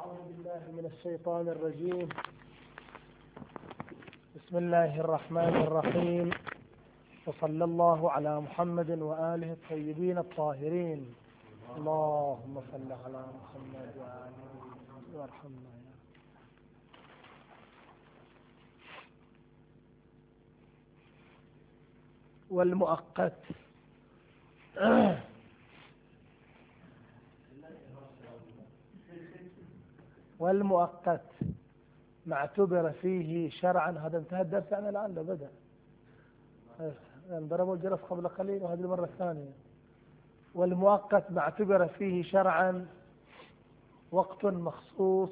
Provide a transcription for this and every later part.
أعوذ بالله من الشيطان الرجيم. بسم الله الرحمن الرحيم، وصلى الله على محمد وآله الطيبين الطاهرين. اللهم صل على محمد وآله وارحمنا. والمؤقت والمؤقت ما اعتبر فيه شرعا. هذا انتهى الدرس عن الآن لو بدأ ضربوا الجرس قبل قليل وهذه المرة الثانية. والمؤقت ما اعتبر فيه شرعا وقت مخصوص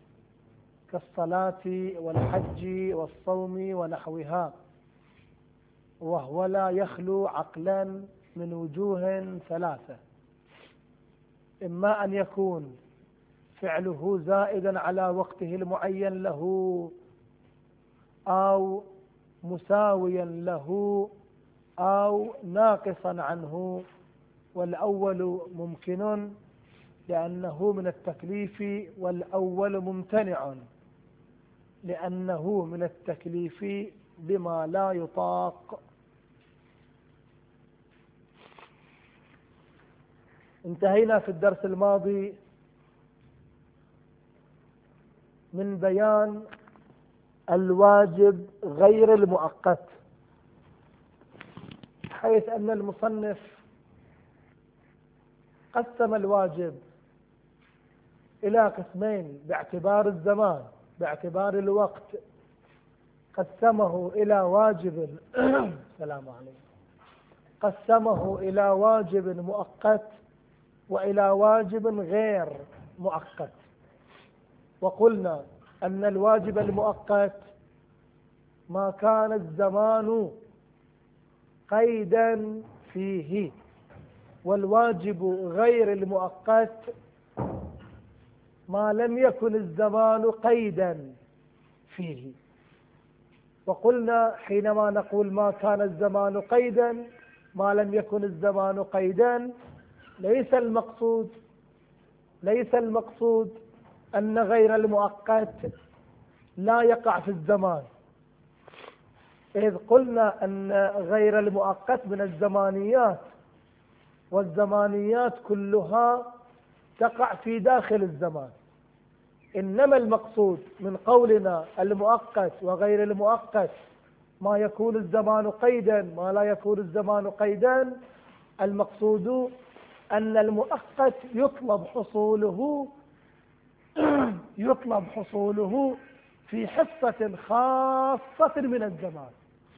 كالصلاة والحج والصوم ونحوها، وهو لا يخلو عقلا من وجوه ثلاثة: إما أن يكون فعله زائدا على وقته المعين له، أو مساويا له، أو ناقصا عنه. والأول ممكن لأنه من التكليف، والأول ممتنع لأنه من التكليف بما لا يطاق. انتهينا في الدرس الماضي من بيان الواجب غير المؤقت، حيث أن المصنف قسم الواجب إلى قسمين باعتبار الزمان، باعتبار الوقت. قسمه إلى واجب السلام عليكم قسمه إلى واجب مؤقت وإلى واجب غير مؤقت. وقلنا أن الواجب المؤقت ما كان الزمان قيدا فيه، والواجب غير المؤقت ما لم يكن الزمان قيدا فيه. وقلنا حينما نقول ما كان الزمان قيدا، ما لم يكن الزمان قيدا، ليس المقصود أن غير المؤقت لا يقع في الزمان، إذ قلنا أن غير المؤقت من الزمانيات، والزمانيات كلها تقع في داخل الزمان. إنما المقصود من قولنا المؤقت وغير المؤقت ما يكون الزمان قيدا ما لا يكون الزمان قيدا، المقصود أن المؤقت يطلب حصوله في حصة خاصة من الزمان.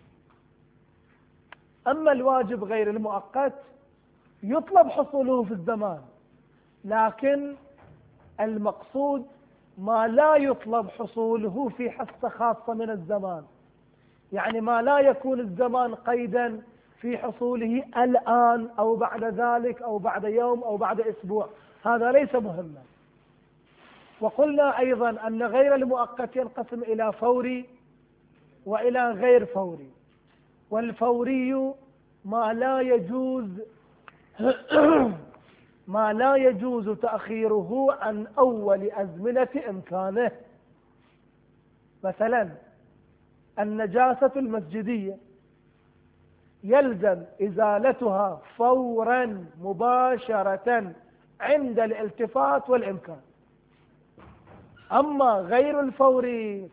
أما الواجب غير المؤقت يطلب حصوله في الزمان، لكن المقصود ما لا يطلب حصوله في حصة خاصة من الزمان، يعني ما لا يكون الزمان قيدا في حصوله الآن أو بعد ذلك أو بعد يوم أو بعد أسبوع، هذا ليس مهما. وقلنا أيضا أن غير المؤقت ينقسم إلى فوري وإلى غير فوري. والفوري ما لا يجوز تأخيره عن أول أزمنة إمكانه. مثلا النجاسة المسجدية يلزم إزالتها فورا مباشرة عند الالتفات والإمكان. أما غير الفوري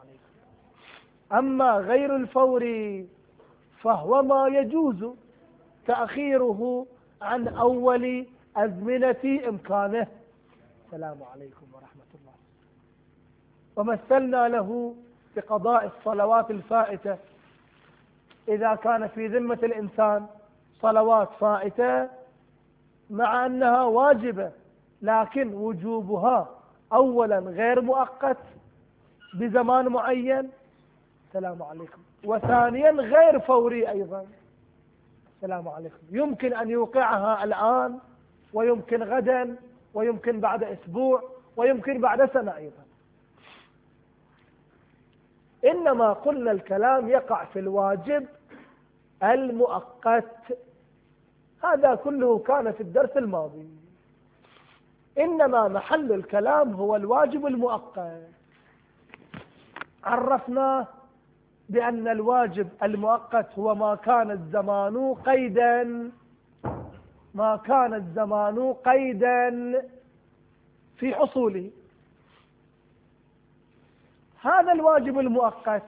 فهو ما يجوز تأخيره عن أول أزمنة إمكانه. السلام عليكم ورحمة الله. ومثلنا له بقضاء الصلوات الفائتة. إذا كان في ذمة الإنسان صلوات فائتة مع أنها واجبة، لكن وجوبها أولا غير مؤقت بزمان معين، السلام عليكم، وثانيا غير فوري أيضا، السلام عليكم، يمكن أن يوقعها الآن ويمكن غدا ويمكن بعد أسبوع ويمكن بعد سنة أيضا. إنما قلنا الكلام يقع في الواجب المؤقت. هذا كله كان في الدرس الماضي. إنما محل الكلام هو الواجب المؤقت. عرفنا بأن الواجب المؤقت هو ما كان الزمان قيدا، ما كان الزمان قيدا في حصوله. هذا الواجب المؤقت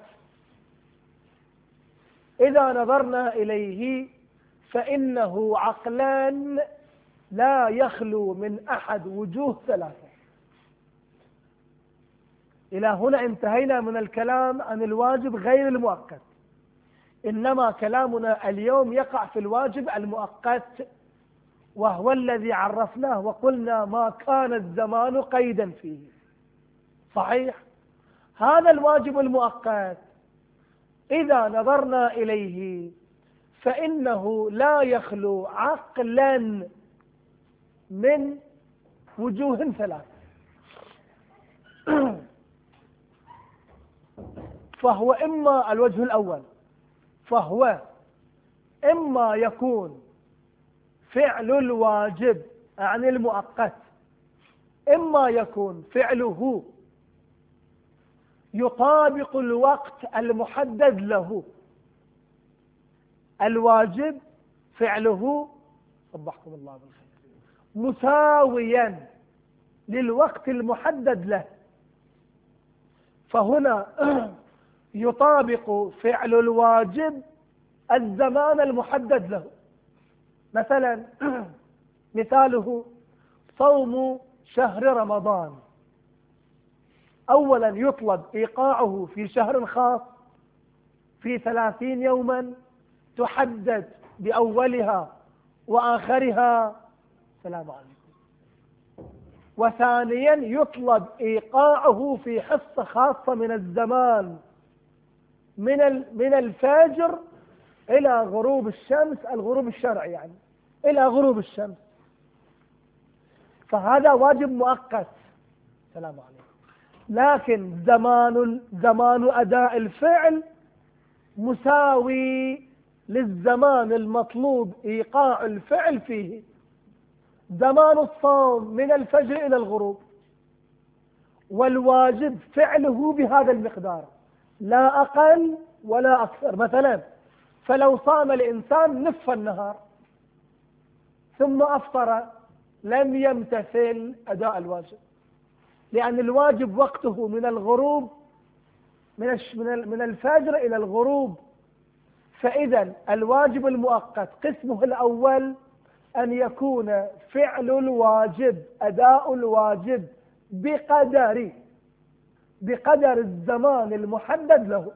إذا نظرنا إليه فإنه عقلا لا يخلو من أحد وجوه ثلاثة. إلى هنا انتهينا من الكلام عن الواجب غير المؤقت، إنما كلامنا اليوم يقع في الواجب المؤقت، وهو الذي عرفناه وقلنا ما كان الزمان قيدا فيه. صحيح؟ هذا الواجب المؤقت إذا نظرنا إليه فإنه لا يخلو عقلا من وجوه ثلاث. فهو إما الوجه الأول، فهو إما يكون فعل الواجب عن المؤقت، إما يكون فعله يطابق الوقت المحدد له. الواجب فعله صبحكم الله بالخير مساويا للوقت المحدد له، فهنا يطابق فعل الواجب الزمان المحدد له. مثلا مثاله صوم شهر رمضان، أولا يطلب إيقاعه في شهر خاص في 30 يوما تحدد بأولها وآخرها. السلام عليكم. وثانيا يطلب إيقاعه في حصة خاصة من الزمان من الفجر إلى غروب الشمس، الغروب الشرعي يعني إلى غروب الشمس، فهذا واجب مؤقت. السلام عليكم. لكن زمان أداء الفعل مساوي للزمان المطلوب إيقاع الفعل فيه. زمان الصوم من الفجر إلى الغروب، والواجب فعله بهذا المقدار لا أقل ولا أكثر. مثلا فلو صام الإنسان نصف النهار ثم أفطر لم يمتثل أداء الواجب، لأن الواجب وقته من الغروب من الفجر إلى الغروب. فإذا الواجب المؤقت قسمه الأول أن يكون فعل الواجب أداء الواجب بقدر الزمان المحدد له.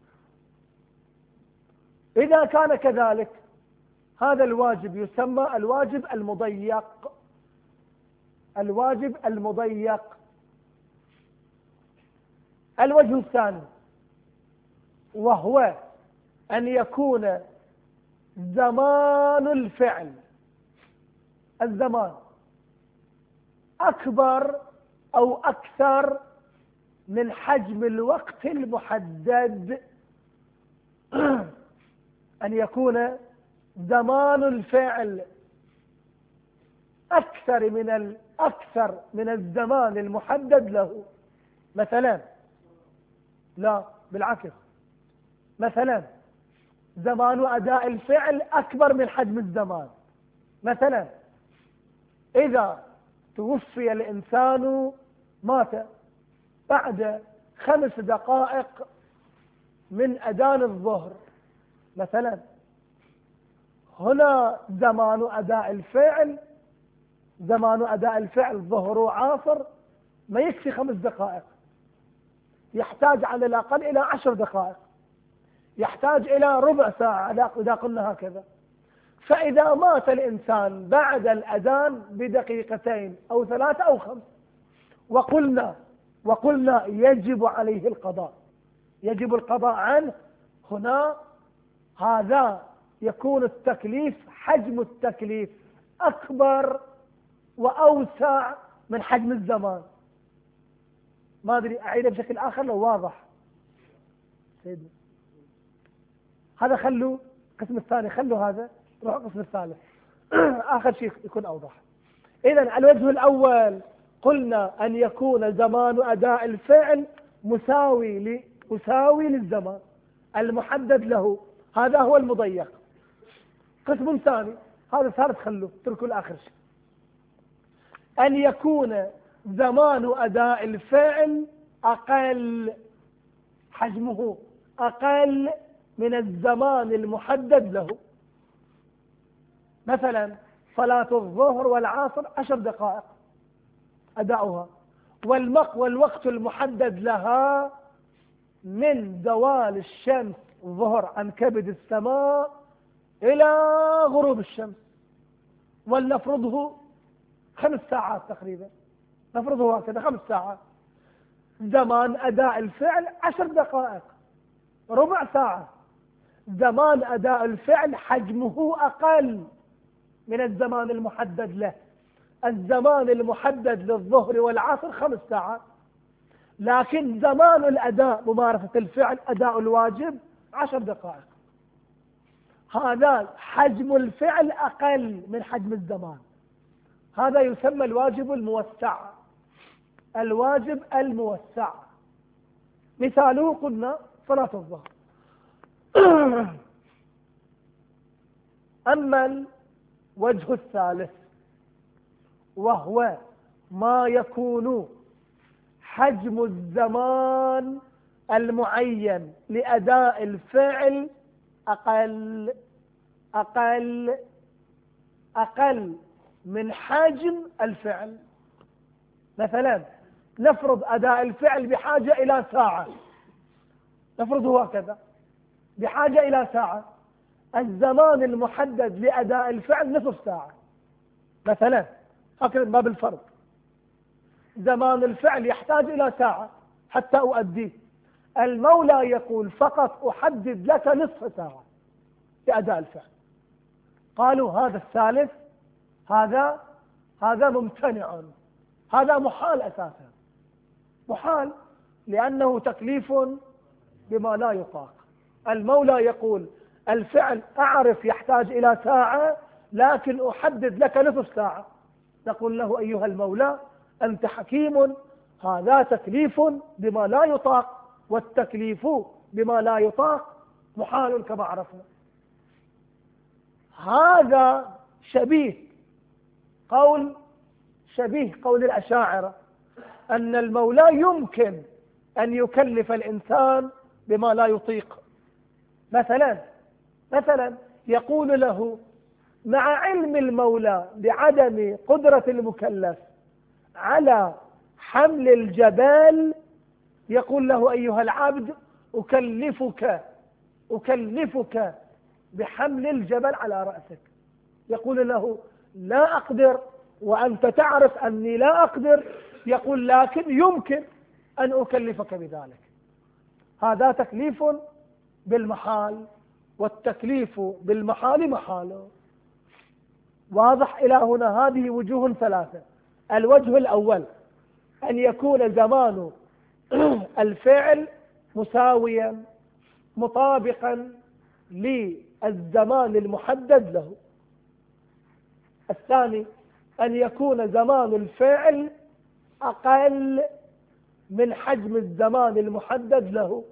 إذا كان كذلك هذا الواجب يسمى الواجب المضيق. الواجب المضيق. الوجه الثاني وهو أن يكون زمان الفعل، الزمان أكبر أو أكثر من حجم الوقت المحدد. أن يكون زمان الفعل أكثر من الزمان المحدد له. مثلا لا بالعكس، مثلا زمان أداء الفعل أكبر من حجم الزمان. مثلا إذا توفي الإنسان مات بعد 5 دقائق من أذان الظهر مثلا، هنا زمان أداء الفعل ظهر وعصر ما يكفي 5 دقائق، يحتاج على الأقل إلى 10 دقائق، يحتاج إلى ربع ساعة إذا قلنا هكذا. فإذا مات الإنسان بعد الأذان بدقيقتين أو 3 أو 5 وقلنا يجب عليه القضاء، يجب القضاء عنه، هنا هذا يكون التكليف، حجم التكليف أكبر وأوسع من حجم الزمان. ما أدري أعيده بشكل آخر لو واضح. سيدي هذا خلوا القسم الثاني، خلوا هذا، روح القسم الثالث. آخر شيء يكون أوضح. إذن الوجه الأول قلنا أن يكون زمان أداء الفعل مساوي للزمان المحدد له، هذا هو المضيق. قسم ثاني، هذا ثالث خلوه اتركوا الآخر شيء، أن يكون زمان أداء الفعل أقل، حجمه أقل من الزمان المحدد له. مثلا صلاة الظهر والعصر 10 دقائق أداؤها، والوقت المحدد لها من زوال الشمس الظهر عن كبد السماء إلى غروب الشمس، ولنفرضه 5 ساعات تقريبا، نفرضه هكذا 5 ساعات. زمان أداء الفعل 10 دقائق، ربع ساعة. زمان أداء الفعل حجمه أقل من الزمان المحدد له. الزمان المحدد للظهر والعصر 5 ساعات، لكن زمان الأداء ممارسة الفعل أداء الواجب 10 دقائق. هذا حجم الفعل أقل من حجم الزمان، هذا يسمى الواجب الموسع. الواجب الموسع مثاله قلنا صلاة الظهر. أما الوجه الثالث وهو ما يكون حجم الزمان المعين لأداء الفعل أقل من حجم الفعل. مثلا نفرض أداء الفعل بحاجة إلى ساعة، نفرضه هكذا بحاجة إلى ساعة، الزمان المحدد لأداء الفعل نصف ساعة مثلا، هكذا ما بالفرض. زمان الفعل يحتاج إلى ساعة حتى أؤديه، المولى يقول فقط أحدد لك نصف ساعة لأداء الفعل. قالوا هذا الثالث هذا ممتنع، هذا محال أساسا، محال، لأنه تكليف بما لا يطاق. المولى يقول الفعل أعرف يحتاج إلى ساعة لكن أحدد لك نصف ساعة، نقول له أيها المولى أنت حكيم، هذا تكليف بما لا يطاق، والتكليف بما لا يطاق محال كما عرفنا. هذا شبيه قول الأشاعرة أن المولى يمكن أن يكلف الإنسان بما لا يطيق. مثلا يقول له مع علم المولى بعدم قدرة المكلف على حمل الجبال، يقول له أيها العبد أكلفك بحمل الجبل على رأسك، يقول له لا أقدر وأنت تعرف أني لا أقدر، يقول لكن يمكن أن أكلفك بذلك. هذا تكليف بالمحال، والتكليف بالمحال محال. واضح إلى هنا؟ هذه وجوه ثلاثة. الوجه الأول أن يكون زمان الفعل مساويا مطابقا للزمان المحدد له. الثاني أن يكون زمان الفعل أقل من حجم الزمان المحدد له.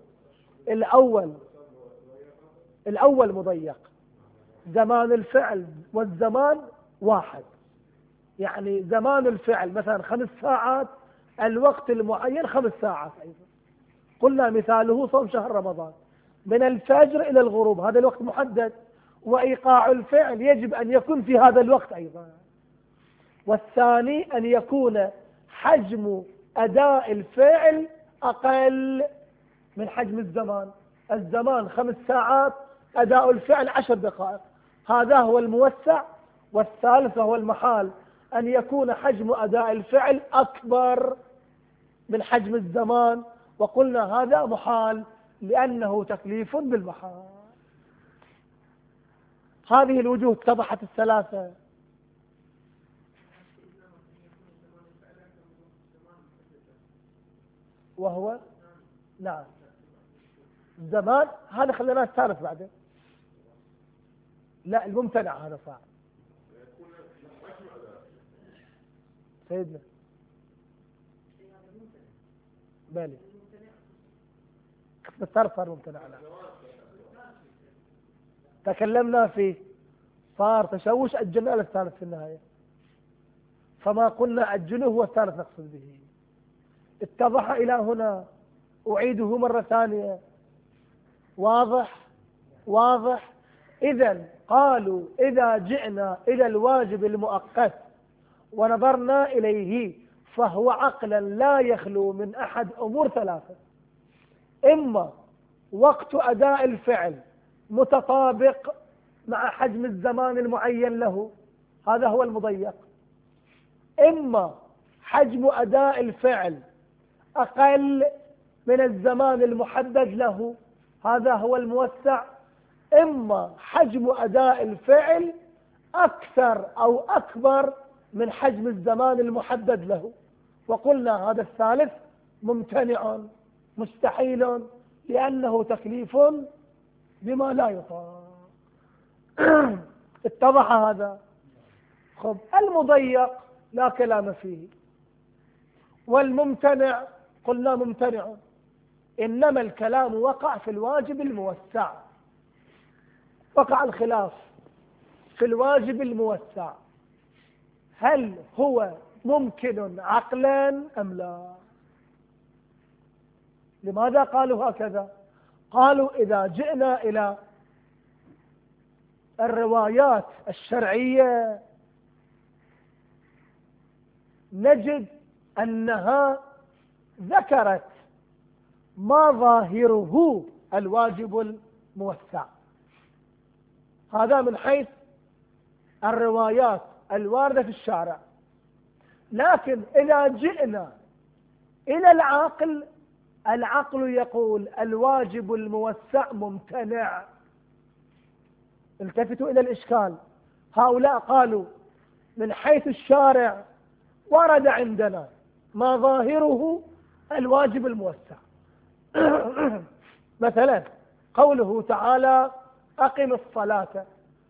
الأول مضيق، زمان الفعل والزمان واحد، يعني زمان الفعل مثلا 5 ساعات، الوقت المعين 5 ساعات أيضا. قلنا مثاله صوم شهر رمضان من الفجر إلى الغروب، هذا الوقت محدد، وإيقاع الفعل يجب أن يكون في هذا الوقت أيضا. والثاني أن يكون حجم أداء الفعل أقل من حجم الزمان 5 ساعات، أداء الفعل 10 دقائق، هذا هو الموسع. والثالث هو المحال، أن يكون حجم أداء الفعل أكبر من حجم الزمان، وقلنا هذا محال لأنه تكليف بالمحال. هذه الوجوه اتضحت الثلاثة. وهو نعم الزمان، هذا خلينا الثالث بعدين. لا الممتنع هذا صعب. سيدنا بالي الثالث صار ممتنع. تكلمنا فيه، صار تشوش، أجلنا للثالث في النهاية، فما قلنا أجله هو الثالث نقصد به. اتضح إلى هنا، أعيده مرة ثانية. واضح واضح. إذن قالوا إذا جئنا إلى الواجب المؤقت ونظرنا إليه فهو عقلا لا يخلو من أحد أمور ثلاثة: إما وقت أداء الفعل متطابق مع حجم الزمان المعين له، هذا هو المضيق. إما حجم أداء الفعل أقل من الزمان المحدد له، هذا هو الموسع. إما حجم أداء الفعل أكثر أو أكبر من حجم الزمان المحدد له، وقلنا هذا الثالث ممتنع مستحيل لأنه تكليف بما لا يطاق. اتضح هذا؟ خب، المضيق لا كلام فيه، والممتنع قلنا ممتنع، إنما الكلام وقع في الواجب الموسع. وقع الخلاف في الواجب الموسع، هل هو ممكن عقلا أم لا؟ لماذا قالوا هكذا؟ قالوا إذا جئنا إلى الروايات الشرعية نجد أنها ذكرت ما ظاهره الواجب الموسع. هذا من حيث الروايات الواردة في الشارع. لكن إذا جئنا إلى العقل، العقل يقول الواجب الموسع ممتنع. التفتوا إلى الإشكال. هؤلاء قالوا من حيث الشارع ورد عندنا ما ظاهره الواجب الموسع. مثلا قوله تعالى: أقم الصلاة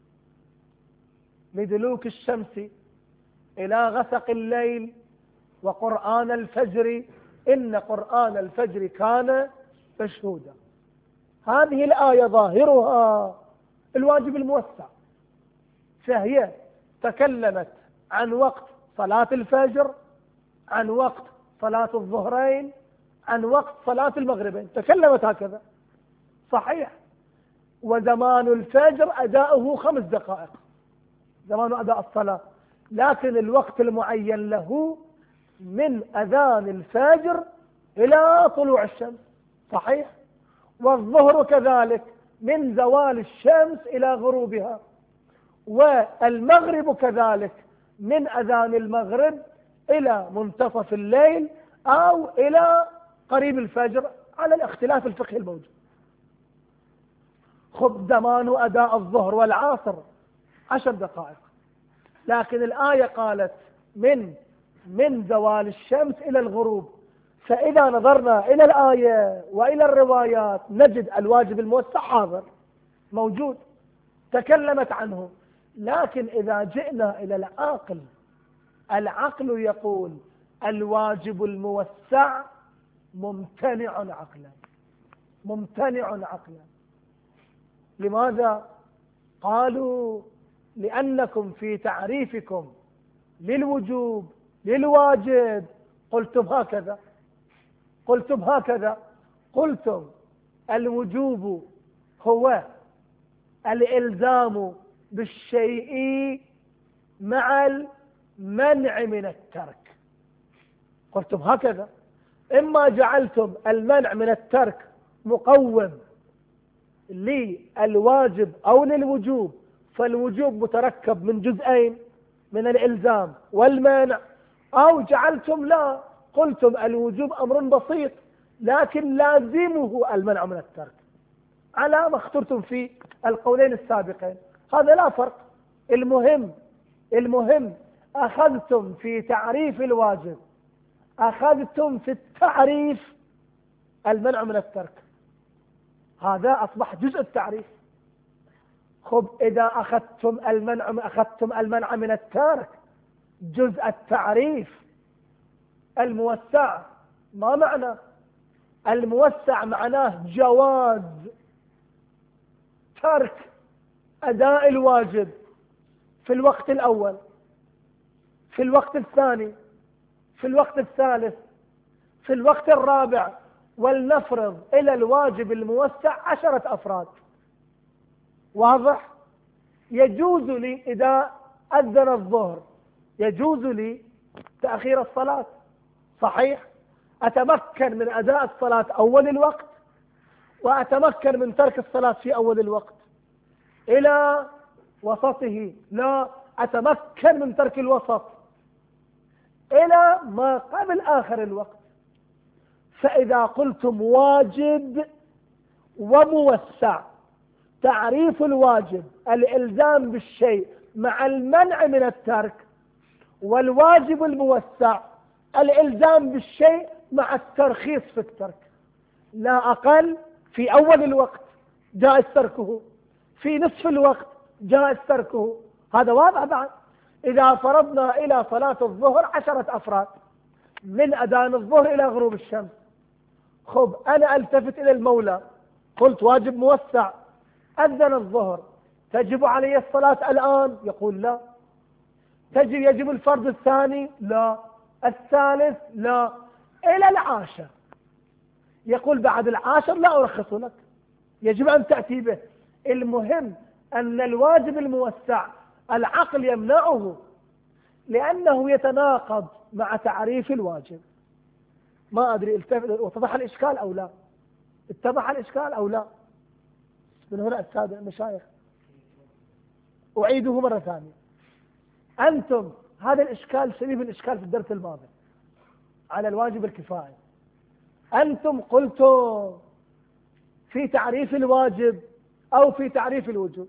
لدلوك الشمس إلى غسق الليل وقرآن الفجر إن قرآن الفجر كان مشهودا. هذه الآية ظاهرها الواجب الموسع، فهي تكلمت عن وقت صلاة الفجر، عن وقت صلاة الظهرين، عن وقت صلاة المغربين، تكلمت هكذا صحيح. وزمان الفجر أداؤه 5 دقائق، زمان أداء الصلاة، لكن الوقت المعين له من أذان الفجر إلى طلوع الشمس، صحيح. والظهر كذلك من زوال الشمس إلى غروبها، والمغرب كذلك من أذان المغرب إلى منتصف الليل أو إلى قريب الفجر على الاختلاف الفقهي الموجود. خب، زمان أداء الظهر والعصر 10 دقائق، لكن الآية قالت من زوال الشمس إلى الغروب. فإذا نظرنا إلى الآية وإلى الروايات نجد الواجب الموسع حاضر موجود، تكلمت عنه. لكن إذا جئنا إلى العقل، العقل يقول الواجب الموسع ممتنع عقلا، ممتنع عقلا. لماذا؟ قالوا لأنكم في تعريفكم للوجوب للواجب قلتم هكذا، قلتم الوجوب هو الإلزام بالشيء مع المنع من الترك. قلتم هكذا، إما جعلتم المنع من الترك مقوم للواجب أو للوجوب، فالوجوب متركب من جزئين، من الإلزام والمنع، أو جعلتم لا، قلتم الوجوب أمر بسيط لكن لازمه المنع من الترك، على ما اخترتم في القولين السابقين. هذا لا فرق. المهم أخذتم في تعريف الواجب، أخذتم في التعريف المنع من الترك، هذا أصبح جزء التعريف. خب، إذا أخذتم المنع من الترك جزء التعريف، الموسع ما معنى؟ الموسع معناه جواز ترك أداء الواجب في الوقت الأول، في الوقت الثاني، في الوقت الثالث، في الوقت الرابع. ولنفرض إلى الواجب الموسع 10 أفراد. واضح؟ يجوز لي إذا أذن الظهر يجوز لي تأخير الصلاة، صحيح؟ أتمكن من أداء الصلاة أول الوقت، وأتمكن من ترك الصلاة في أول الوقت إلى وسطه. لا، أتمكن من ترك الوسط إلى ما قبل آخر الوقت. فإذا قلتم واجب وموسع، تعريف الواجب الإلزام بالشيء مع المنع من الترك، والواجب الموسع الإلزام بالشيء مع الترخيص في الترك. لا أقل، في أول الوقت جائز تركه، في نصف الوقت جائز تركه. هذا واضح بعد. إذا فرضنا إلى صلاة الظهر 10 أفراد من أذان الظهر إلى غروب الشمس، خب أنا ألتفت إلى المولى قلت واجب موسع، أذن الظهر، تجب علي الصلاة الآن؟ يقول لا. يجب الفرض الثاني؟ لا. الثالث؟ لا. إلى العاشر. يقول بعد العاشر لا أرخص لك، يجب أن تأتي به. المهم أن الواجب الموسع العقل يمنعه، لأنه يتناقض مع تعريف الواجب. ما أدري اتضح الإشكال أو لا؟ اتضح الإشكال أو لا؟ من هنا السادة المشايخ أعيده مرة ثانية. أنتم هذا الإشكال شبيه بالإشكال في الدرس الماضي على الواجب الكفائي. أنتم قلتم في تعريف الواجب أو في تعريف الوجوب،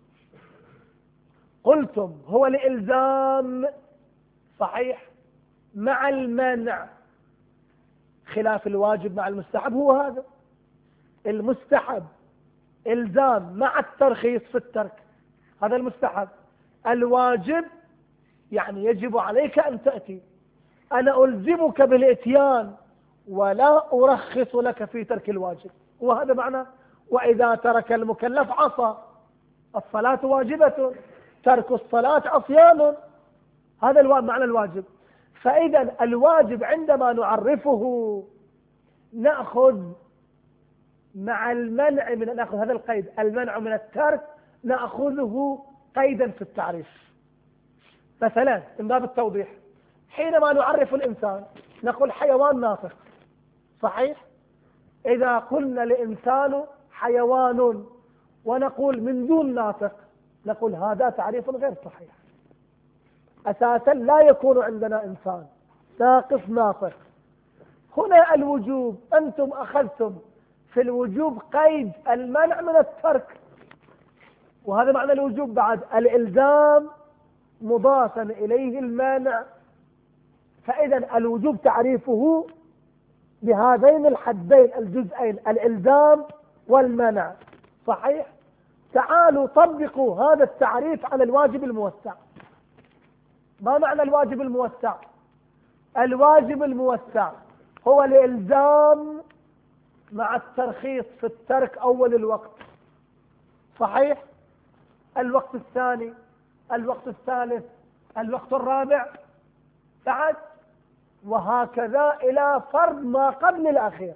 قلتم هو الإلزام، صحيح، مع المنع، خلاف الواجب مع المستحب. هو هذا المستحب إلزام مع الترخيص في الترك، هذا المستحب. الواجب يعني يجب عليك أن تأتي، أنا ألزمك بالإتيان ولا أرخص لك في ترك الواجب. وهذا معنى وإذا ترك المكلف عصى. الصلاة واجبة، ترك الصلاة عصيان. هذا معنى الواجب. فإذا الواجب عندما نعرفه نأخذ مع المنع من نأخذ هذا القيد، المنع من الترك، نأخذه قيدا في التعريف. مثلا من باب التوضيح، حينما نعرف الإنسان نقول حيوان ناطق، صحيح؟ إذا قلنا الإنسان حيوان ونقول من دون ناطق، نقول هذا تعريف غير صحيح. أساسا لا يكون عندنا إنسان ناقص ناطق. هنا الوجوب، أنتم أخذتم في الوجوب قيد المنع من الترك، وهذا معنى الوجوب بعد الإلزام مضافا إليه المانع. فإذا الوجوب تعريفه بهذين الحدين الجزئين، الإلزام والمنع، صحيح؟ تعالوا طبقوا هذا التعريف على الواجب الموسع. ما معنى الواجب الموسع؟ الواجب الموسع هو الإلزام مع الترخيص في الترك أول الوقت، صحيح؟ الوقت الثاني، الوقت الثالث، الوقت الرابع، بعد، وهكذا إلى فرض ما قبل الأخير.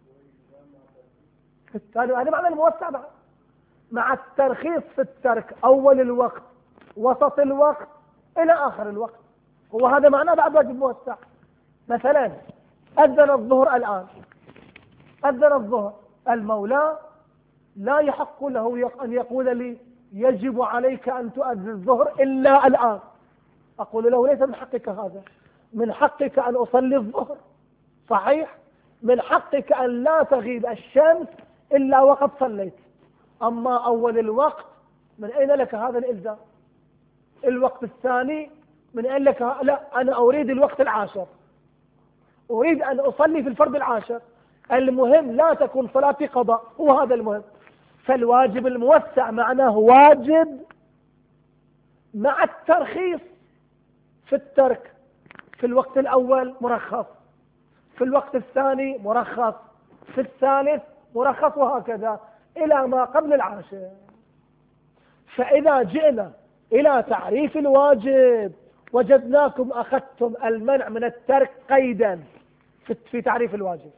هذا معنى الموسع بعد. مع الترخيص في الترك أول الوقت، وسط الوقت، إلى آخر الوقت. وهذا معناه بعد واجب موسع. مثلا أذن الظهر الآن، أذن الظهر، المولى لا يحق له أن يقول لي يجب عليك أن تؤذن الظهر إلا الآن. أقول له ليس من حقك هذا، من حقك أن أصلي الظهر، صحيح؟ من حقك أن لا تغيب الشمس إلا وقد صليت. أما أول الوقت من أين لك هذا الإلزام؟ الوقت الثاني من أين لك؟ لا، أنا أريد الوقت العاشر، أريد أن أصلي في الفرض العاشر. المهم لا تكون صلاتي قضاء، هو هذا المهم. فالواجب الموسع معناه واجب مع الترخيص في الترك، في الوقت الأول مرخص، في الوقت الثاني مرخص، في الثالث مرخص، وهكذا إلى ما قبل العاشر. فإذا جئنا إلى تعريف الواجب وجدناكم أخذتم المنع من الترك قيدا في تعريف الواجب.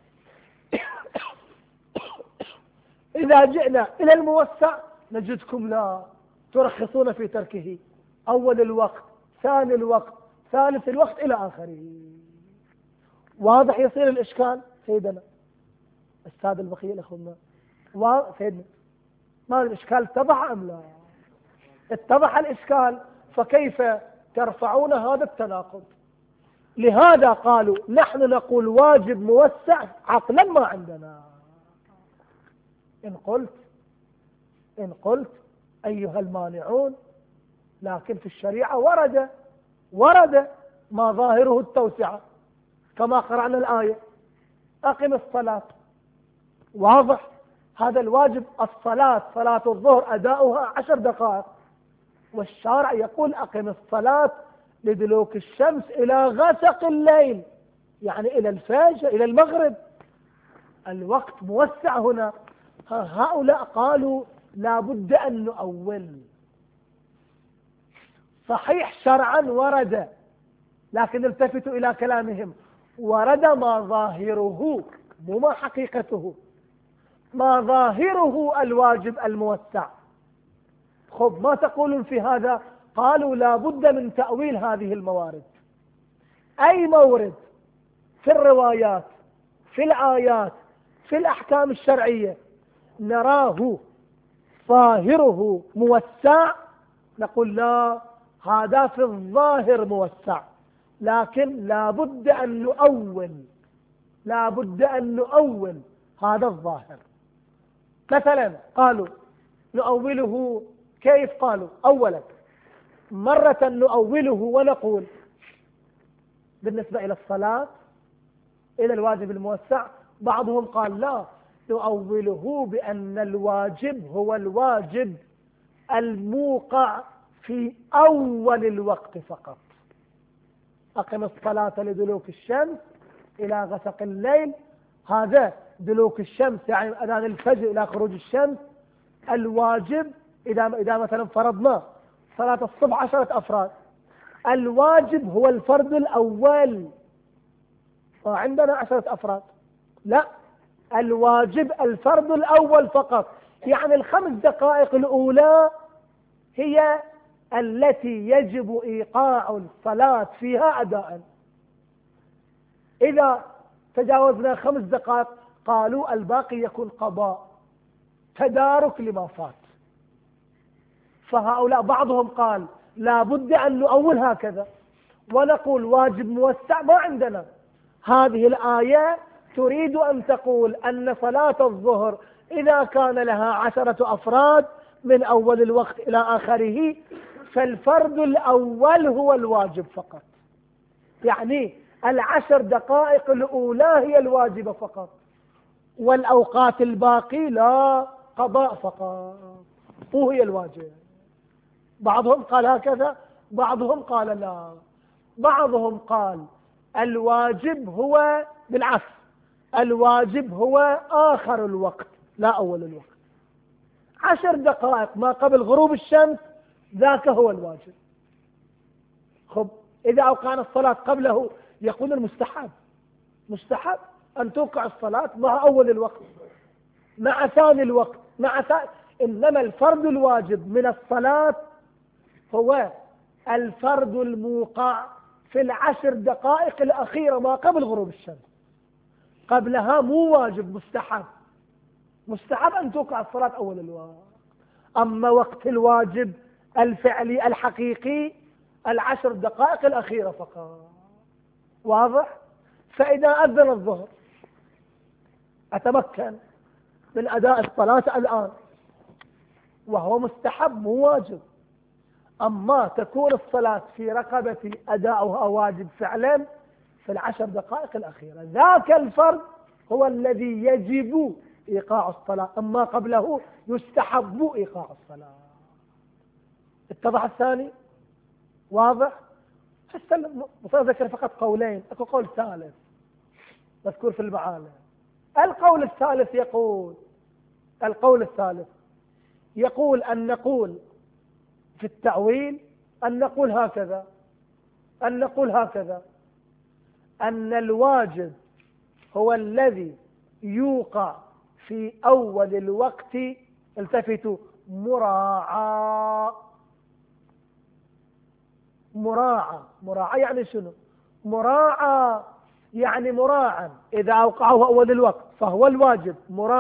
إذا جئنا إلى الموسع نجدكم لا ترخصون في تركه أول الوقت، ثاني الوقت، ثالث الوقت، إلى آخره. واضح يصير الإشكال سيدنا أستاذ البخيل أخونا؟ سيدنا ما الإشكال اتضح أم لا؟ اتضح الإشكال، فكيف ترفعون هذا التناقض؟ لهذا قالوا نحن نقول واجب موسع عقلا ما عندنا. إن قلت أيها المانعون، لكن في الشريعة ورد ما ظاهره التوسعة كما قرأنا الآية أقم الصلاة، واضح هذا الواجب الصلاة، صلاة الظهر أداؤها 10 دقائق، والشارع يقول أقم الصلاة لدلوك الشمس إلى غسق الليل، يعني إلى الفجر، إلى المغرب. الوقت موسع هنا. هؤلاء قالوا لا بد أن نؤول. صحيح شرعا ورد، لكن التفتوا إلى كلامهم، ورد ما ظاهره مو ما حقيقته، ما ظاهره الواجب الموسع. خب ما تقولون في هذا؟ قالوا لا بد من تأويل هذه الموارد. أي مورد في الروايات، في الآيات، في الأحكام الشرعية نراه ظاهره موسع، نقول لا، هذا في الظاهر موسع، لكن لا بد أن نؤول هذا الظاهر. مثلا قالوا نؤوله كيف؟ قالوا أولا مرة نؤوله ونقول بالنسبة إلى الصلاة إلى الواجب الموسع، بعضهم قال لا، نؤوله بأن الواجب هو الواجب الموقع في أول الوقت فقط. أقم الصلاة لدلوك الشمس إلى غسق الليل، هذا دلوك الشمس يعني أذان الفجر إلى خروج الشمس. الواجب إذا مثلا فرضنا صلاة الصبح 10 أفراد، الواجب هو الفرد الأول، وعندنا 10 أفراد، لا، الواجب الفرد الأول فقط، يعني ال5 دقائق الأولى هي التي يجب إيقاع الصلاة فيها أداء. إذا تجاوزنا 5 دقائق قالوا الباقي يكون قضاء، تدارك لما فات. فهؤلاء بعضهم قال لا بد أن نؤول هكذا ونقول واجب موسع ما عندنا. هذه الآية تريد أن تقول أن صلاة الظهر إذا كان لها 10 أفراد من أول الوقت إلى آخره، فالفرد الأول هو الواجب فقط، يعني 10 دقائق الأولى هي الواجبة فقط، والأوقات الباقي لا، قضاء فقط وهي الواجب. بعضهم قال هكذا، بعضهم قال لا، بعضهم قال الواجب هو بالعكس، الواجب هو آخر الوقت لا أول الوقت، 10 دقائق ما قبل غروب الشمس ذاك هو الواجب. خب إذا أوقعنا الصلاة قبله يكون المستحب، مستحب أن توقع الصلاة مع أول الوقت مع ثاني الوقت إنما الفرض الواجب من الصلاة هو الفرض الموقع في ال10 دقائق الأخيرة ما قبل غروب الشمس، قبلها مو واجب، مستحب أن توقع الصلاة أول الوقت. أما وقت الواجب الفعلي الحقيقي 10 دقائق الأخيرة فقط، واضح؟ فإذا أذن الظهر أتمكن من أداء الصلاة الآن وهو مستحب مو واجب، أما تكون الصلاة في رقبتي أداؤها واجب فعلا في 10 دقائق الأخيرة، ذاك الفرد هو الذي يجب إيقاع الصلاة، أما قبله يستحب إيقاع الصلاة. اتضح الثاني؟ واضح؟ هسه ذكر فقط قولين، اكو قول ثالث مذكور في المعاني. القول الثالث يقول أن نقول في التأويل أن نقول هكذا أن الواجب هو الذي يوقع في أول الوقت. التفتوا، مراعى يعني شنو؟ مراعى يعني مراعا، إذا أوقعه أول الوقت فهو الواجب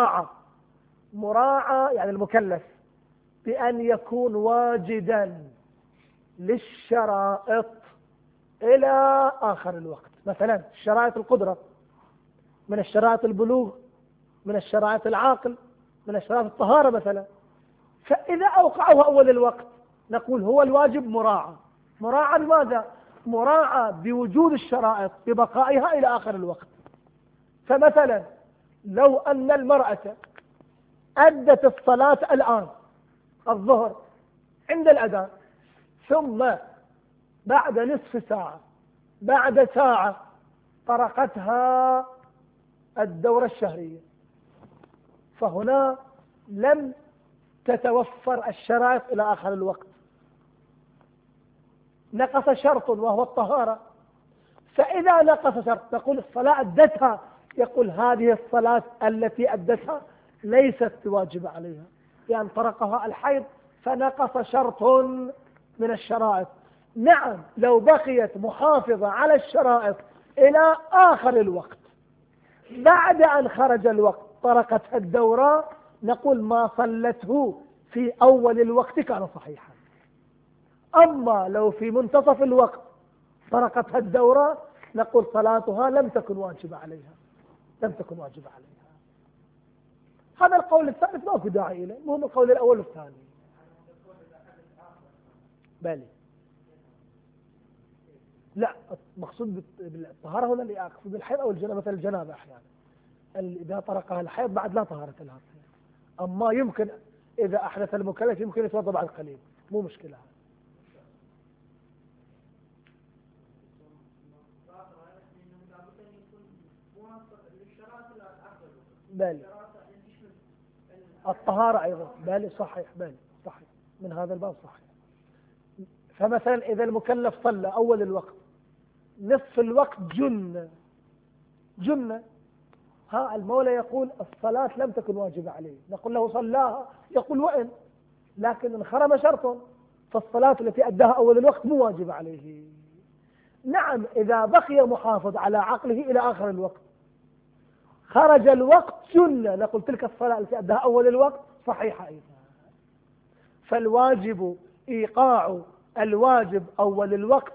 مراعى يعني المكلف بأن يكون واجدا للشرائط إلى آخر الوقت. مثلا شرائط القدرة، من الشرائط البلوغ، من الشرائط العاقل، من الشرائط الطهارة مثلا. فإذا أوقعه أول الوقت نقول هو الواجب مراعى لماذا؟ مراعى بوجود الشرائط ببقائها إلى آخر الوقت. فمثلا لو أن المرأة أدت الصلاة الآن الظهر عند الأذان، ثم بعد نصف ساعة بعد ساعة طرقتها الدورة الشهرية، فهنا لم تتوفر الشرائط إلى آخر الوقت، نقص شرط وهو الطهارة. فإذا نقص شرط نقول الصلاة أدتها، يقول هذه الصلاة التي أدتها ليست واجبة عليها لأن طرقها الحيض فنقص شرط من الشرائط. نعم لو بقيت محافظة على الشرائط إلى آخر الوقت بعد أن خرج الوقت طرقتها الدورة، نقول ما صلته في أول الوقت كان صحيحا. أما لو في منتصف الوقت طرقتها الدورة نقول صلاتها لم تكن واجبة عليها. هذا القول الثالث ما في داعي له، مهم القول الأول والثاني. بالي لا، مقصود بالطهارة هنا اللي أقصد الحيض أو الجنابة، مثل الجنابة أحيانا إذا طرقها الحيض بعد لا طهارة لها. أما يمكن إذا أحدث المكلف يمكن يتوضأ بعد قليل، مو مشكلة. بالي الطهارة أيضا بالي صحيح من هذا الباب صحيح. فمثلا إذا المكلف صلى أول الوقت نصف الوقت جنة، ها المولى يقول الصلاة لم تكن واجبة عليه، نقول له صلاها، يقول وإن، لكن انخرم شرط فالصلاة التي أداها أول الوقت مو واجبة عليه. نعم إذا بقي محافظ على عقله إلى آخر الوقت خرج الوقت جنة، نقول تلك الصلاة التي أداها أول الوقت صحيحة أيضا. فالواجب إيقاع الواجب أول الوقت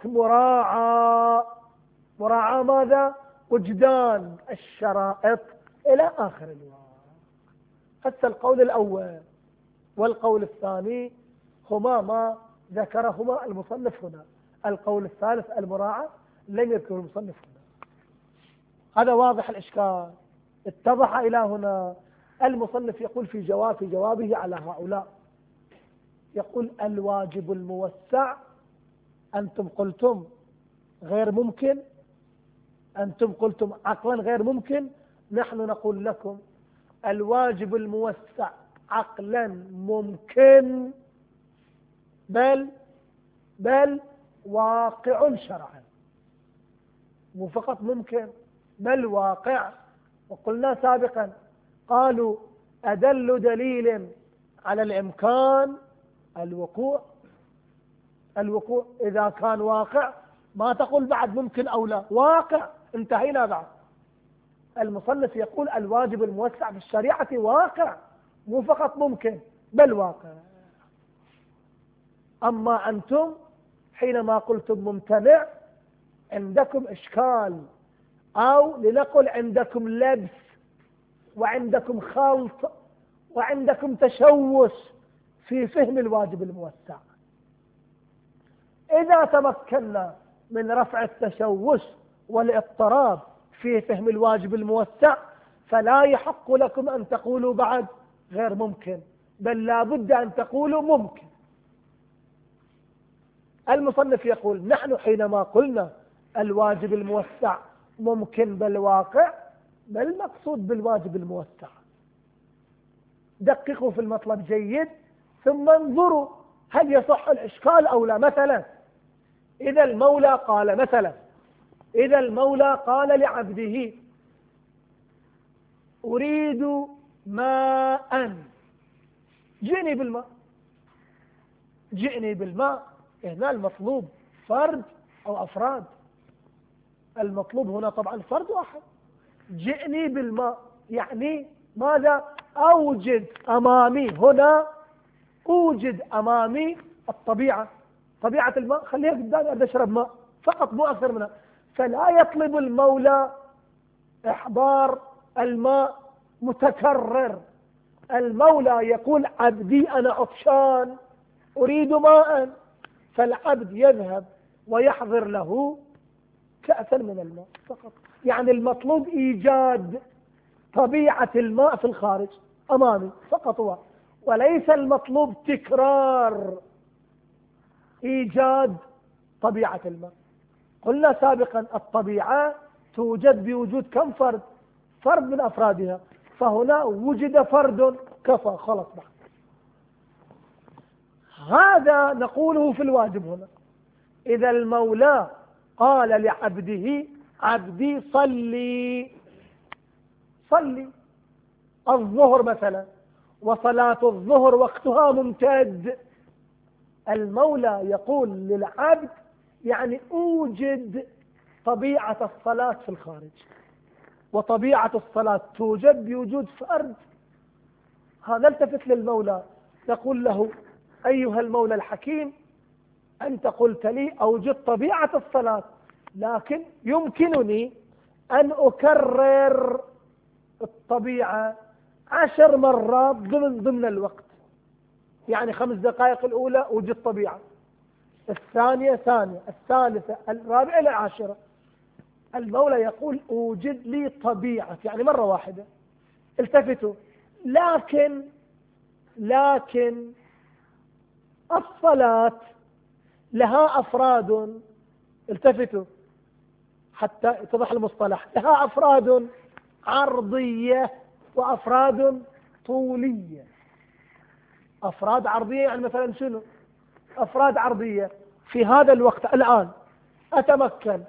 مراعاة ماذا؟ وجدان الشرائط إلى آخر الوقت. حتى القول الأول والقول الثاني هما ما ذكرهما المصنف هنا. القول الثالث المراعاة لم يذكر المصنف هنا. هذا واضح الإشكال، اتضح إلى هنا. المصنف يقول في جوابه على هؤلاء، يقول الواجب الموسع أنتم قلتم غير ممكن، أنتم قلتم عقلا غير ممكن، نحن نقول لكم الواجب الموسع عقلا ممكن، بل واقع شرعا، مو فقط ممكن بل واقع. وقلنا سابقا قالوا أدل دليل على الإمكان الوقوع إذا كان واقع ما تقول بعد ممكن أو لا، واقع، انتهينا بعد. المصنف يقول الواجب الموسع في الشريعة واقع، مو فقط ممكن بل واقع. أما أنتم حينما قلتم ممتنع عندكم إشكال، أو لنقل عندكم لبس وعندكم خلط وعندكم تشوش في فهم الواجب الموسع. إذا تمكنا من رفع التشوش والاضطراب في فهم الواجب الموسع فلا يحق لكم أن تقولوا بعد غير ممكن، بل لا بد أن تقولوا ممكن. المصنف يقول نحن حينما قلنا الواجب الموسع ممكن بل واقع، ما المقصود بالواجب الموسع؟ دققوا في المطلب جيد ثم انظروا هل يصح الإشكال أو لا. مثلا إذا المولى قال لعبده أريد ماء، جئني بالماء. هنا المطلوب فرد أو أفراد؟ المطلوب هنا طبعا فرد واحد. جئني بالماء يعني ماذا؟ أوجد أمامي، هنا أوجد أمامي الطبيعة، طبيعة الماء، خليها قدامي أبدأ أشرب ماء فقط مو أكثر منها. فلا يطلب المولى إحضار الماء متكرر. المولى يقول عبدي أنا عطشان أريد ماء، فالعبد يذهب ويحضر له كأسا من الماء فقط. يعني المطلوب إيجاد طبيعة الماء في الخارج أمامي فقط هو، وليس المطلوب تكرار إيجاد طبيعة الماء. قلنا سابقا الطبيعة توجد بوجود كم فرد؟ فرد من أفرادها، فهنا وجد فرد كفى خلص بقى. هذا نقوله في الواجب هنا. إذا المولى قال لعبده عبدي صلي الظهر مثلا، وصلاة الظهر وقتها ممتد، المولى يقول للعبد يعني أوجد طبيعة الصلاة في الخارج، وطبيعة الصلاة توجد بوجود فرد. هذا التفت للمولى يقول له أيها المولى الحكيم أنت قلت لي أوجد طبيعة الصلاة، لكن يمكنني أن أكرر الطبيعة 10 مرات ضمن الوقت. يعني 5 دقائق الأولى أوجد طبيعة، الثانية ثانية، الثالثة، الرابعة إلى 10. المولى يقول أوجد لي طبيعة يعني مرة واحدة. التفتوا، لكن الصلاة لها أفراد. التفتوا حتى يتضح المصطلح، لها أفراد عرضية وأفراد طولية. أفراد عرضية يعني مثلا شنو؟ أفراد عرضية في هذا الوقت الآن أتمكن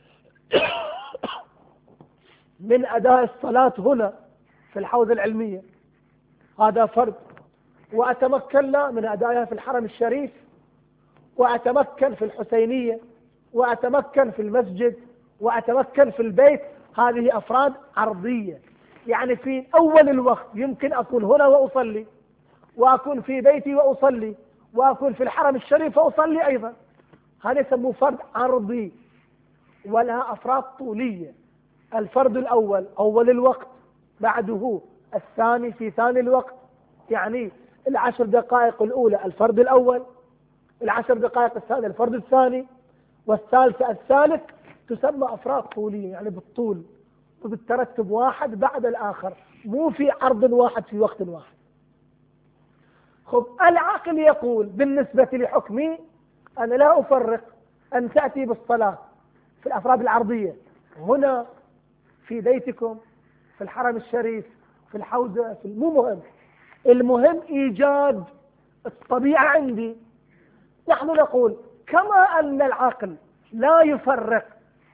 من أداء الصلاة هنا في الحوزة العلمية، هذا فرد، وأتمكن من أدائها في الحرم الشريف، وأتمكن في الحسينية، وأتمكن في المسجد، وأتمكن في البيت. هذه أفراد عرضية، يعني في أول الوقت يمكن أكون هنا وأصلي، وأكون في بيتي وأصلي، وأكون في الحرم الشريف وأصلي أيضا. هذا يسموه فرد عرضي. ولها أفراد طولية، الفرد الأول أول الوقت، بعده الثاني في ثاني الوقت، يعني 10 دقائق الأولى الفرد الأول، 10 دقائق الثانية الفرد الثاني، والثالثة الثالث. تسمى أفراد طولية يعني بالطول وبالترتب واحد بعد الآخر، مو في عرض واحد في وقت واحد. خب العقل يقول بالنسبة لحكمي أنا لا أفرق أن تأتي بالصلاة في الأفراد العرضية هنا في بيتكم في الحرم الشريف في الحوزة مو مهم، المهم إيجاد الطبيعة عندي. نحن نقول كما أن العقل لا يفرق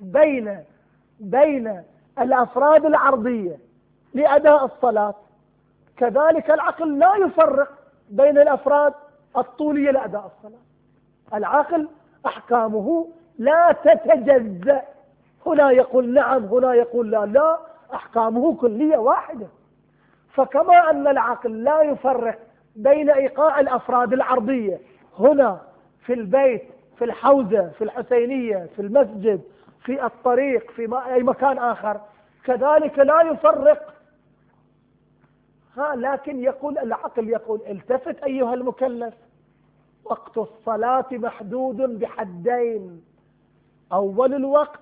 بين الأفراد العرضية لأداء الصلاة، كذلك العقل لا يفرق بين الأفراد الطولية لأداء الصلاة. العقل أحكامه لا تتجزأ، هنا يقول نعم هنا يقول لا، أحكامه كلية واحدة. فكما أن العقل لا يفرق بين إيقاع الأفراد العرضية هنا في البيت في الحوزة في الحسينية في المسجد في الطريق في أي مكان آخر، كذلك لا يفرق. لكن يقول العقل يقول التفت أيها المكلف، وقت الصلاة محدود بحدين، أول الوقت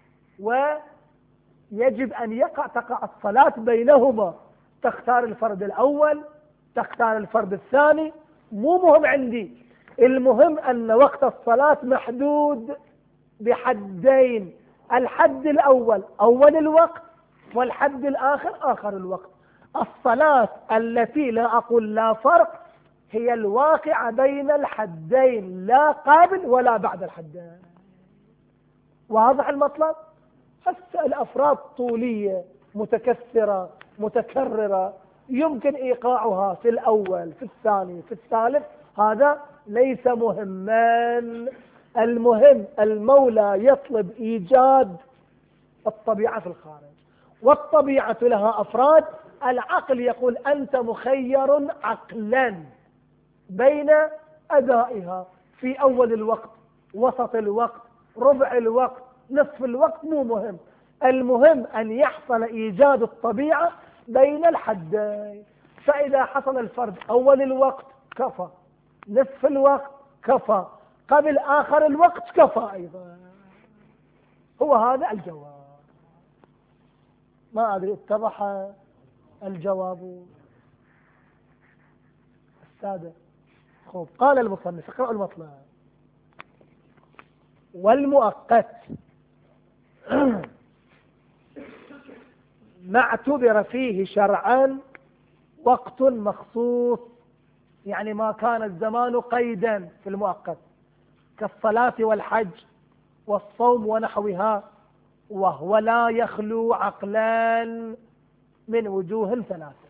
ويجب أن تقع الصلاة بينهما، تختار الفرد الأول تختار الفرد الثاني، مو مهم عندي، المهم أن وقت الصلاة محدود بحدين. الحد الأول أول الوقت، والحد الآخر آخر الوقت. الصلاة التي لا أقول لا فرق هي الواقعة بين الحدين، لا قبل ولا بعد الحدين. واضح المطلب؟ هسه الأفراد طولية متكثرة متكررة يمكن إيقاعها في الأول في الثاني في الثالث، هذا ليس مهما. المهم المولى يطلب إيجاد الطبيعة في الخارج، والطبيعة لها أفراد. العقل يقول أنت مخير عقلا بين أدائها في أول الوقت، وسط الوقت، ربع الوقت، نصف الوقت، مو مهم. المهم أن يحصل إيجاد الطبيعة بين الحدين. فإذا حصل الفرد أول الوقت كفى، نصف الوقت كفى، قبل آخر الوقت كفى أيضا. هو هذا الجواب. ما أدري اتضح الجواب السادة. خب قال المصنف اقرأوا المطلب. والمؤقت ما اعتبر فيه شرعا وقت مخصوص، يعني ما كان الزمان قيدا في المؤقت، كالصلاة والحج والصوم ونحوها، وهو لا يخلو عقلان من وجوه ثلاثة.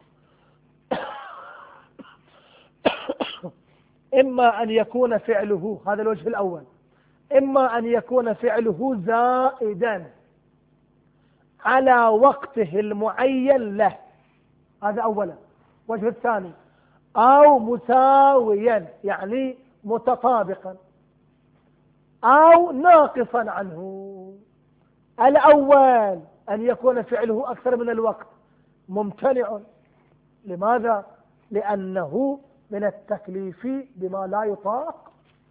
إما أن يكون فعله، هذا الوجه الأول، إما أن يكون فعله زائدا على وقته المعين له، هذا أولا. وجه الثاني، أو مساويا يعني متطابقا، أو ناقصا عنه. الأول أن يكون فعله أكثر من الوقت ممتنع. لماذا؟ لأنه من التكليف بما لا يطاق.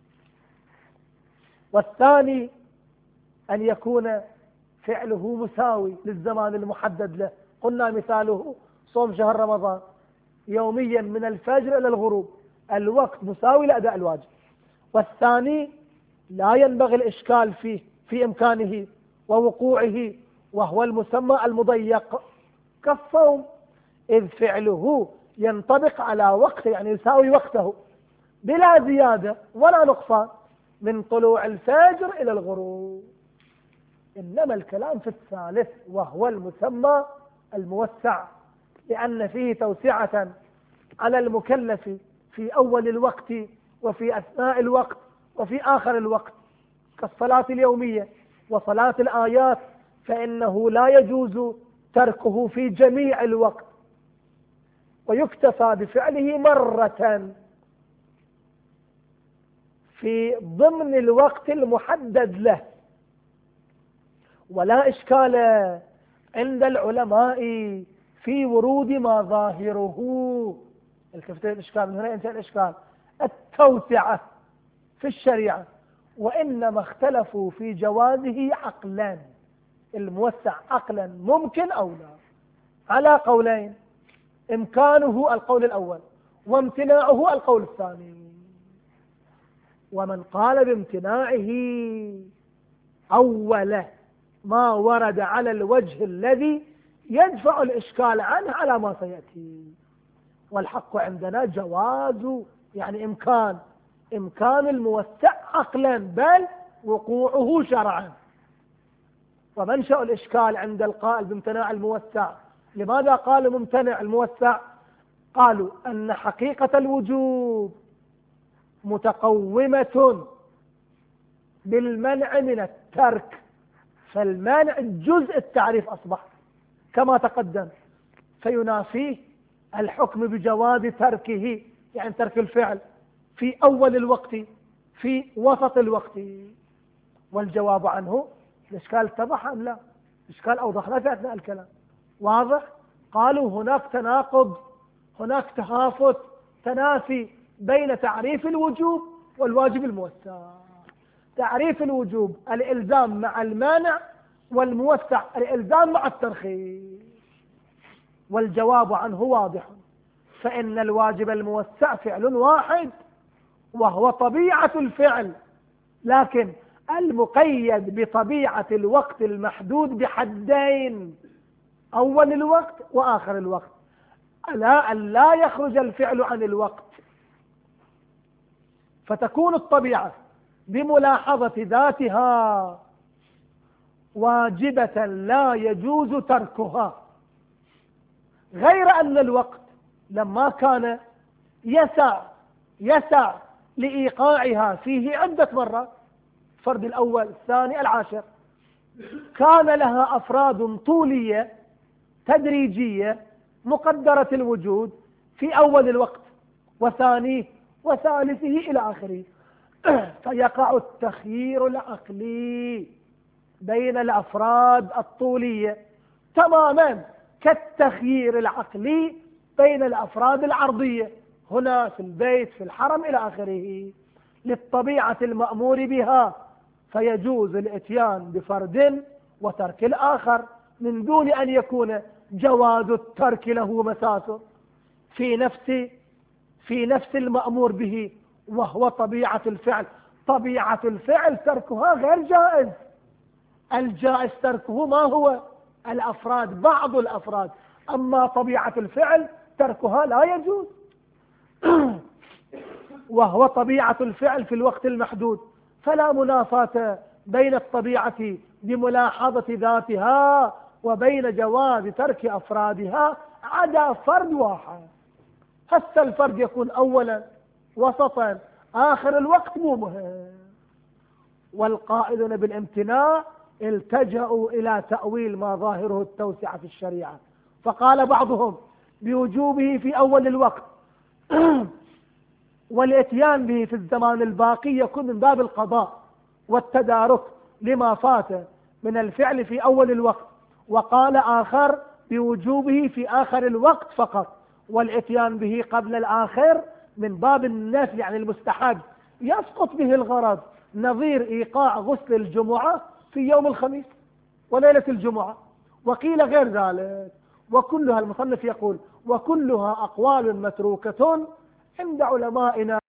والثاني أن يكون فعله مساوي للزمان المحدد له. قلنا مثاله صوم شهر رمضان يوميا من الفجر إلى الغروب، الوقت مساوي لأداء الواجب. والثاني لا ينبغي الإشكال فيه في إمكانه ووقوعه، وهو المسمى المضيق كالصوم، إذ فعله ينطبق على وقته، يعني يساوي وقته بلا زيادة ولا نقصان من طلوع الفجر إلى الغروب. إنما الكلام في الثالث وهو المسمى الموسع، لأن فيه توسعة على المكلف في أول الوقت وفي أثناء الوقت وفي آخر الوقت، كالصلاة اليومية وصلاة الآيات، فإنه لا يجوز تركه في جميع الوقت، ويكتفى بفعله مرة في ضمن الوقت المحدد له. ولا إشكال عند العلماء في ورود ما ظاهره، التفتيت الإشكال من هنا ينتهي الإشكال، التوسعة في الشريعة، وإنما اختلفوا في جوازه عقلا. الموسع عقلا ممكن أو لا، على قولين، إمكانه القول الأول وامتناعه القول الثاني. ومن قال بامتناعه أوله ما ورد على الوجه الذي يدفع الإشكال عنه على ما سيأتي. والحق عندنا جواز، يعني إمكان الموسع عقلا، بل وقوعه شرعا. ومنشأ الإشكال عند القائل بامتناع الموسع، لماذا قالوا ممتنع الموسع؟ قالوا أن حقيقة الوجوب متقومة بالمنع من الترك، فالمانع جزء التعريف أصبح كما تقدم، فينافيه الحكم بجواز تركه، يعني ترك الفعل في أول الوقت في وسط الوقت. والجواب عنه الإشكال اتضح أم لا؟ الإشكال أوضحنا في أثناء الكلام، واضح؟ قالوا هناك تناقض، هناك تهافت، تنافي بين تعريف الوجوب والواجب الموسع. تعريف الوجوب الإلزام مع المانع، والموسع الإلزام مع الترخيص. والجواب عنه واضح، فإن الواجب الموسع فعل واحد وهو طبيعة الفعل، لكن المقيد بطبيعة الوقت المحدود بحدين، أول الوقت وآخر الوقت، ألا أن لا يخرج الفعل عن الوقت. فتكون الطبيعة بملاحظة ذاتها واجبة لا يجوز تركها، غير أن الوقت لما كان يسع لإيقاعها فيه عدة مرات، الفرد الأول الثاني العاشر، كان لها أفراد طولية تدريجية مقدرة الوجود في أول الوقت وثانيه وثالثه إلى آخره. فيقع التخيير العقلي بين الأفراد الطولية تماما كالتخيير العقلي بين الأفراد العرضية، هنا في البيت في الحرم إلى آخره، للطبيعة المأمور بها، فيجوز الإتيان بفرد وترك الآخر من دون أن يكون جواز الترك له مساسه في نفس المأمور به، وهو طبيعة الفعل. طبيعة الفعل تركها غير جائز، الجائز تركه ما هو؟ الأفراد، بعض الأفراد، أما طبيعة الفعل تركها لا يجوز. وهو طبيعة الفعل في الوقت المحدود، فلا منافاة بين الطبيعة بملاحظة ذاتها وبين جواز ترك أفرادها عدا فرد واحد. هسه الفرد يكون أولا وسطا آخر الوقت مو مهم. والقائلون بالامتناع التجأوا إلى تأويل ما ظاهره التوسعة في الشريعة، فقال بعضهم بوجوبه في أول الوقت والإتيان به في الزمان الباقي يكون من باب القضاء والتدارك لما فات من الفعل في أول الوقت. وقال آخر بوجوبه في آخر الوقت فقط، والإتيان به قبل الآخر من باب النفل يعني المستحب، يسقط به الغرض، نظير إيقاع غسل الجمعة في يوم الخميس وليلة الجمعة. وقيل غير ذلك، وكلها المصنف يقول وكلها أقوال متروكة عند علمائنا.